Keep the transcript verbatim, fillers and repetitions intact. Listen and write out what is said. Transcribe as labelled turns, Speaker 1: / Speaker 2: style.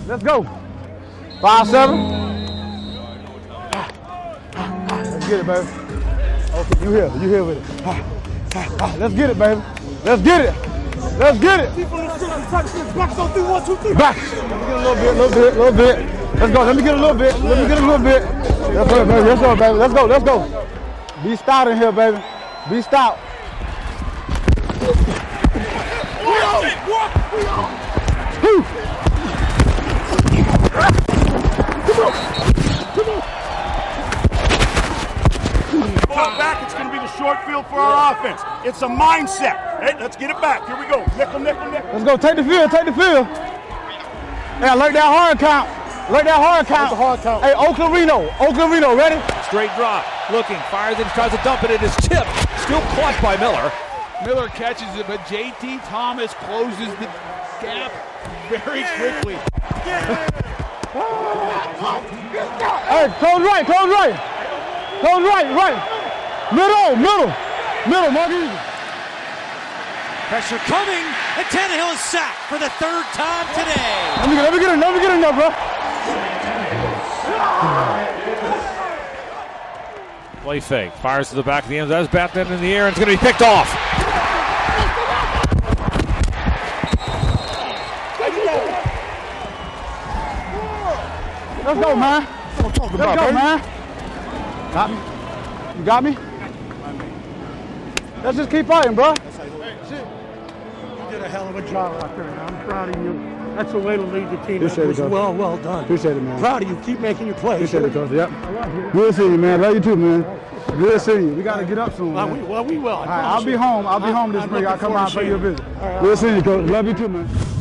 Speaker 1: Let's go. Five, seven. Let's get it, baby. Okay, you here. You here with it. Let's get it, baby. Let's get it. Let's get it. Back on three, one, two, three. Back. Let me get a little bit, little bit, little bit. Let's go. Let me get a little bit. Let me get a little bit. Let's go, baby. Let's go, baby. Let's go. Let's go. Be stout in here, baby. Be stout. Woo.
Speaker 2: Come back, it's going to be the short field for our offense. It's a mindset. Hey, let's get it back. Here we go. Nickel, nickel, nickel.
Speaker 1: Let's go. Take the field. Take the field. Hey, I like that hard count. Like that hard count.
Speaker 2: Hard count.
Speaker 1: Hey, Oakland Reno. Oakland Reno, ready?
Speaker 3: Straight drop. Looking. Fires it. Tries to dump it. It is tipped. Still caught by Miller.
Speaker 4: Miller catches it, but J T Thomas closes the gap very quickly.
Speaker 1: Hey, close right. Close right. Close right. Right. Middle, middle, middle, Marquise.
Speaker 5: Pressure coming, and Tannehill is sacked for the third time today.
Speaker 1: Let me get, let me get it, let me get it, bro.
Speaker 3: Play fake, fires to the back of the end. That's batted in the air, and it's going to be picked off.
Speaker 1: Let's go, man. Let's go, man. Got me? You got me? Let's just keep fighting, bro.
Speaker 6: You did a hell of a job out there, man. I'm proud of you. That's the way to lead the team.
Speaker 1: Appreciate
Speaker 6: That was
Speaker 1: it, Coach.
Speaker 6: well, well done.
Speaker 1: Appreciate it, man.
Speaker 6: Proud of you. Keep making your plays.
Speaker 1: Appreciate it, Coach. Yep. Good seeing you, man. Love you too, man. Good seeing you. We got to get up soon,
Speaker 6: Well,
Speaker 1: man.
Speaker 6: we, well, we will. I
Speaker 1: All right,
Speaker 6: promise
Speaker 1: I'll be
Speaker 6: you.
Speaker 1: home. I'll be
Speaker 6: I'm-
Speaker 1: home this
Speaker 6: I'm
Speaker 1: spring. I'll
Speaker 6: looking
Speaker 1: come
Speaker 6: forward
Speaker 1: out
Speaker 6: to
Speaker 1: for
Speaker 6: seeing
Speaker 1: your
Speaker 6: you.
Speaker 1: visit.
Speaker 6: All right.
Speaker 1: Good seeing you, Coach. Love you too, man.